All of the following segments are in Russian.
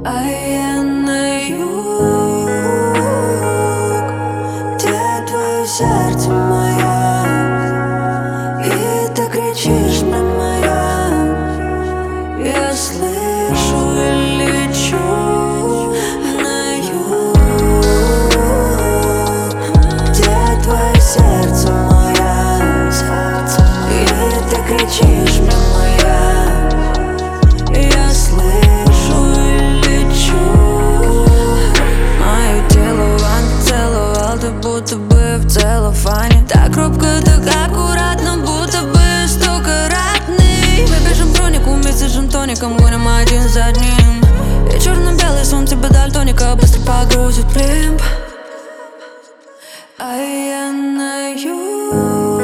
А я на юг, где твое сердце мое, и ты кричишь мне моя. Я слышу и лечу на юг, где твое сердце мое, и ты кричишь мне моя. Я слышу и лечу. Мое тело Ваня целовал, ты будто бы в целлофане. Так робко, так аккуратно, будто бы стокаратный. Мы бежим бронику вместе с джин-тоником, гоним один за одним. И черно-белый сон тебе дальтоника быстро погрузит в плимб. А я на юг,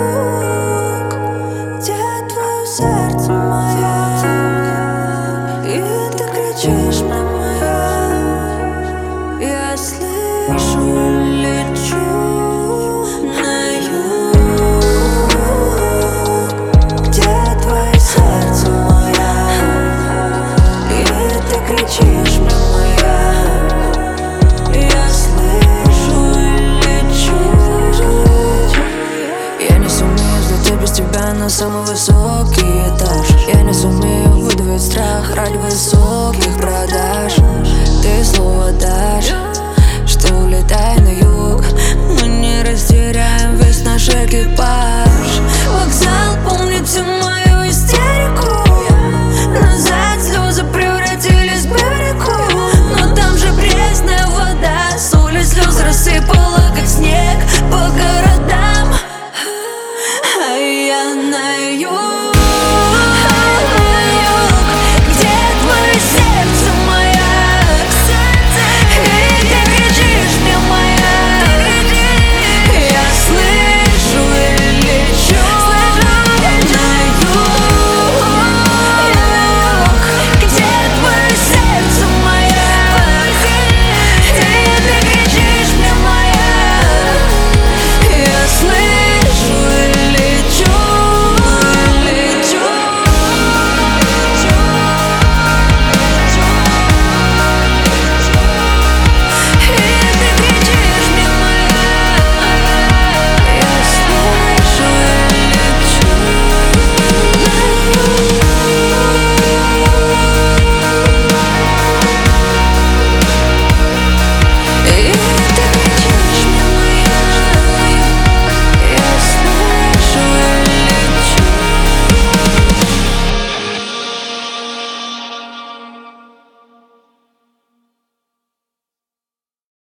где твое сердце мое, и ты кричишь мне моя. Я слышу и лечу на юг, где твое сердце мое, и ты кричишь мне моя. Я слышу и лечу. Я не сумею взлететь без тебя на самый высокий этаж. Я не сумею выдавить страх ради высоких продаж.